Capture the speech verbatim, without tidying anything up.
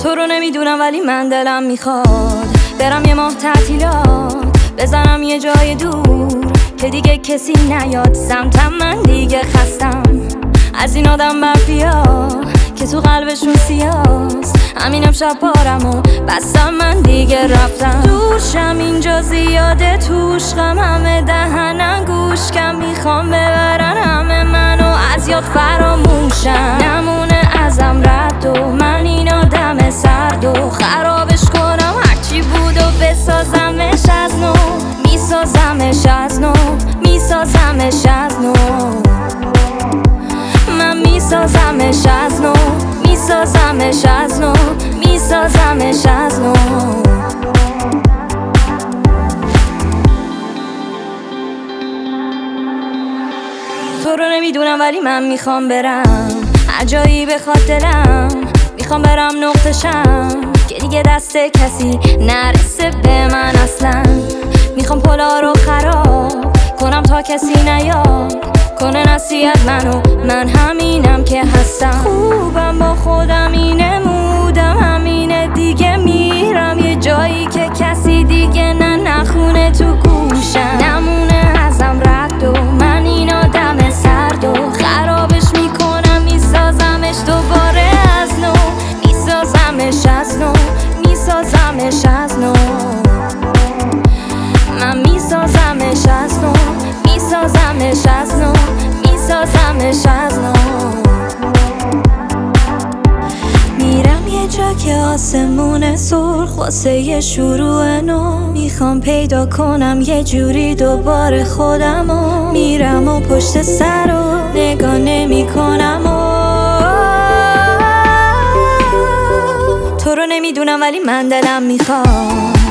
تو رو نمیدونم ولی من دلم میخواد برم یه ماه تعطیلات، بزنم یه جای دور که دیگه کسی نیاد سمتم. من دیگه خستم از این آدم برفیا که تو قلبشون سیاست. همین امشب بارم و بستم، من دیگه رفتم. دوشم اینجا زیاده، توش غم همه دهنم گوش کم، میخوام ببرن همه منو از یاد فراموشم. نمونه ازم رد و من این آدم سرد و خرابش کنم هرچی بود و بسازمش از نو، میسازمش از نو، میسازمش از نو. من میسازمش از نو، میسازمش از نو، میسازمش از نو. تو رو نمیدونم ولی من میخوام برم هر جایی بخواد دلم، میخوام برم نقطشم که دیگه دست کسی نرسه به من اصلا. میخوام پلا رو خراب کنم تا کسی نیاد کنه نصیحت منو، من همینم که هستم. خوبم با خودم اینه، مودم همینه دیگه، میرم یه جایی که کسی دیگه نه نخونه تو گوشم. نمونه ازم رد و من این آدم سرد و خرابش میکنم، میسازمش دوباره از نو، میسازمش از نو، میسازمش از نو. من میسازمش از نو، میسازمش از نو، میسازمش از نو. میرم یه جا که آسمون سرخ واسه یه شروع نو، میخوام پیدا کنم یه جوری دوباره خودمو. میرم و پشت سر و نگاه نمی کنم و تو رو نمیدونم ولی من دلم میخواد